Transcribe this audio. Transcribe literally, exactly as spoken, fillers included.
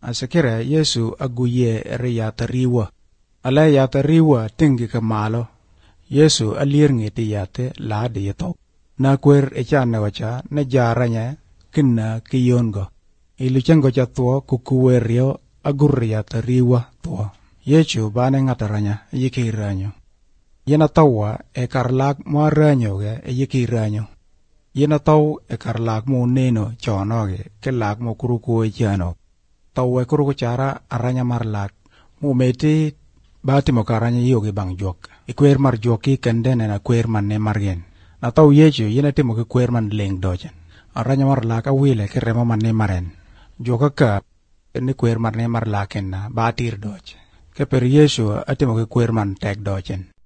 asekere Yesu aguye riyatariwa ala yatariwa tingi kamalo Yesu alir ngiti yate laade yato na kwer echane wacha na jaranya kinna kiyongo iluchengo cha tuo kukuwerio agur yatariwa tuo Yesu bane ngataranya yikiranyo yena tawa e karlak mo ranyo ge e yikiranyo yena taw e karlak mo neno chonoge ke lak mo kuruko echano taw e kuruko chara aranya marlak mo meti bati mo karanya yoge bang jok e kwer mar joki kandene na kwer man ne margen na taw Yesu yena timo ke kwer man leng dojen aranya marlak awile ke remo man ne maren joka ka ne kwer man ne marlaken na batir doj ke per Yesu atimo ke kwer man tek dojen